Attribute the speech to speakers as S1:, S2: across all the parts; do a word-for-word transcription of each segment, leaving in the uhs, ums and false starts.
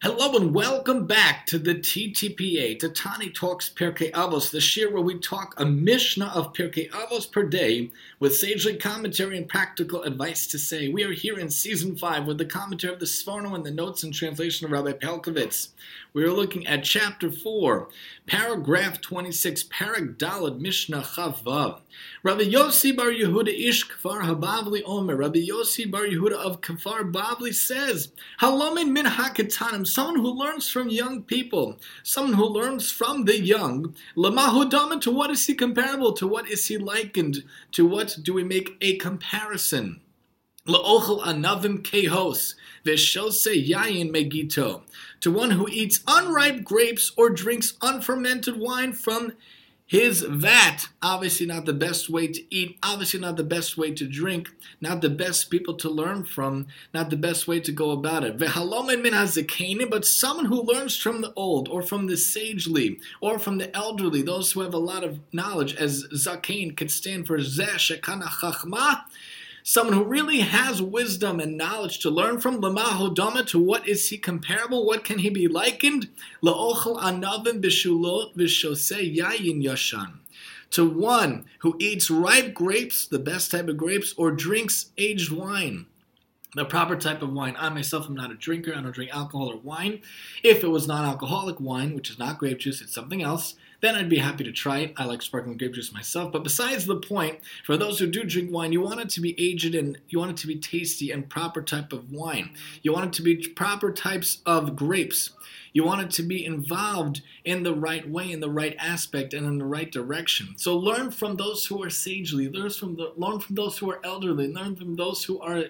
S1: Hello and welcome back to the T T P A, to Tani Talks Pirkei Avos, the shir where we talk a Mishnah of Pirkei Avos per day with sagely commentary and practical advice to say. We are here in season five with the commentary of the Sforno and the notes and translation of Rabbi Pelkovitz. We are looking at chapter four, paragraph twenty-six, Parak Dalad Mishnah Chavav. Rabbi Yossi Bar Yehuda Ish Kfar Habavli Omer. Rabbi Yossi Bar Yehuda of Kfar Bavli says, Halomin min haketanim, someone who learns from young people, someone who learns from the young. Lamahu dama, to what is he comparable? To what is he likened? To what do we make a comparison? La'ochel anavim kehos, v'shose yayin megito, to one who eats unripe grapes or drinks unfermented wine from his vat. Obviously not the best way to eat, obviously not the best way to drink, not the best people to learn from, not the best way to go about it. V'halomen min hazekeinim, but someone who learns from the old, or from the sagely, or from the elderly, those who have a lot of knowledge, as zakein could stand for zeh shekana chachma, someone who really has wisdom and knowledge to learn from. Lamahu dama, to what is he comparable? What can he be likened? La'ochel anavim b'shulot v'shoseh yayin yashan, to one who eats ripe grapes, the best type of grapes, or drinks aged wine, the proper type of wine. I myself am not a drinker. I don't drink alcohol or wine. If it was non-alcoholic wine, which is not grape juice, it's something else, then I'd be happy to try it. I like sparkling grape juice myself. But besides the point, for those who do drink wine, you want it to be aged and you want it to be tasty and proper type of wine. You want it to be proper types of grapes. You want it to be involved in the right way, in the right aspect, and in the right direction. So learn from those who are sagely, learn from the, learn from those who are elderly, learn from those who are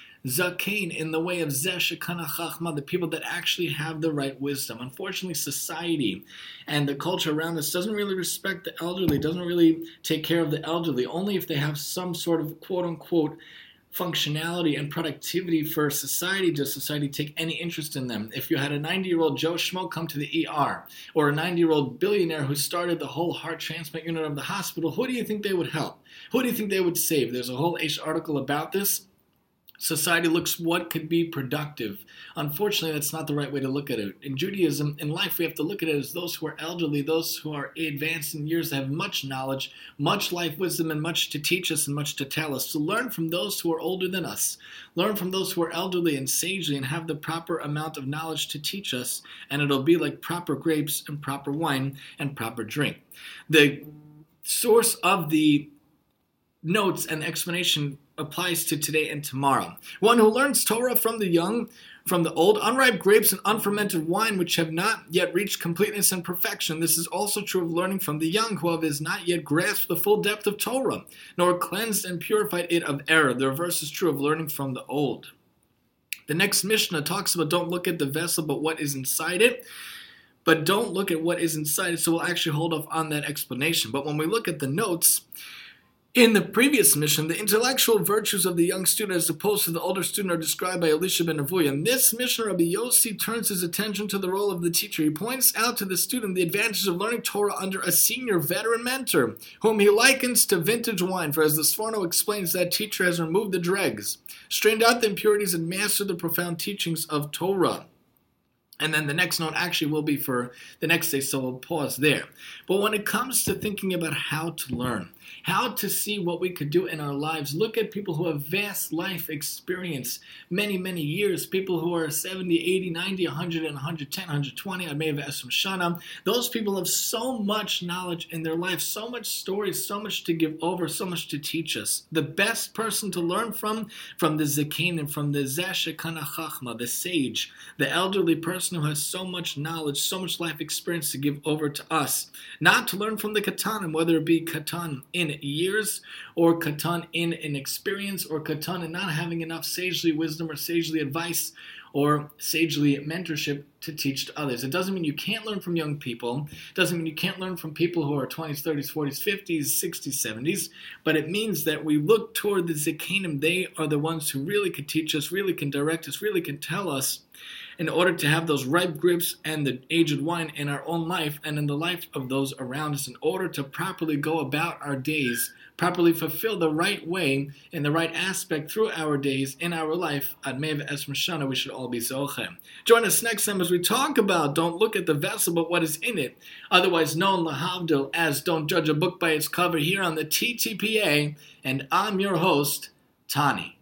S1: zakein, in the way of zeh shekana chachma, the people that actually have the right wisdom. Unfortunately, society and the culture around us doesn't really respect the elderly, doesn't really take care of the elderly, only if they have some sort of quote-unquote functionality and productivity for society. Does society take any interest in them? If you had a ninety-year-old Joe Schmo come to the E R, or a ninety-year-old billionaire who started the whole heart transplant unit of the hospital, who do you think they would help? Who do you think they would save? There's a whole Aish article about this. Society looks what could be productive. Unfortunately, that's not the right way to look at it. In Judaism, in life, we have to look at it as those who are elderly, those who are advanced in years, have much knowledge, much life wisdom, and much to teach us and much to tell us. So learn from those who are older than us. Learn from those who are elderly and sagely and have the proper amount of knowledge to teach us, and it'll be like proper grapes and proper wine and proper drink. The source of the notes and explanation applies to today and tomorrow. One who learns Torah from the young, from the old, unripe grapes and unfermented wine, which have not yet reached completeness and perfection. This is also true of learning from the young, who have not yet grasped the full depth of Torah, nor cleansed and purified it of error. The reverse is true of learning from the old. The next Mishnah talks about don't look at the vessel, but what is inside it. But don't look at what is inside it, so we'll actually hold off on that explanation. But when we look at the notes, in the previous mission, the intellectual virtues of the young student as opposed to the older student are described by Elisha ben Avuya. In this mission, Rabbi Yossi turns his attention to the role of the teacher. He points out to the student the advantages of learning Torah under a senior veteran mentor, whom he likens to vintage wine. For as the Sforno explains, that teacher has removed the dregs, strained out the impurities, and mastered the profound teachings of Torah. And then the next note actually will be for the next day, so we'll pause there. But when it comes to thinking about how to learn, how to see what we could do in our lives, look at people who have vast life experience, many, many years, people who are seventy, eighty, ninety, one hundred, and one hundred ten, one hundred twenty, I may have asked from Shana. Those people have so much knowledge in their life, so much stories, so much to give over, so much to teach us. The best person to learn from, from the Zakein and from the Zeh Shekana Chachma, the sage, the elderly person who has so much knowledge, so much life experience to give over to us. Not to learn from the Katan, whether it be Katan in years, or Katan in an experience, or Katan in not having enough sagely wisdom or sagely advice or sagely mentorship to teach to others. It doesn't mean you can't learn from young people. It doesn't mean you can't learn from people who are twenties, thirties, forties, fifties, sixties, seventies. But it means that we look toward the Zekanim. They are the ones who really can teach us, really can direct us, really can tell us in order to have those ripe grapes and the aged wine in our own life and in the life of those around us, in order to properly go about our days, properly fulfill the right way in the right aspect through our days in our life. Ad Mei V'Esmer Shana, we should all be Zochem. Join us next time as we talk about don't look at the vessel but what is in it, otherwise known lahavdil as don't judge a book by its cover, here on the T T P A, and I'm your host, Tani.